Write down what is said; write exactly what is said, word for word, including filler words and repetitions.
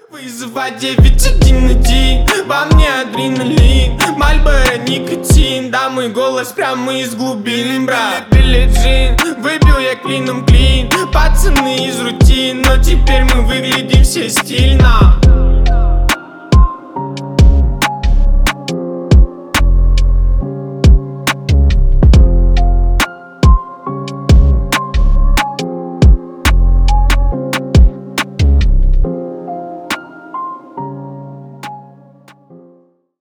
Вызывать девять один один, во мне адреналин, Мальборо, никотин, да мой голос прямо из глубин, брат. Билли Джин, выбил я клином клин, пацаны из рутин, но теперь мы выглядим все стильно.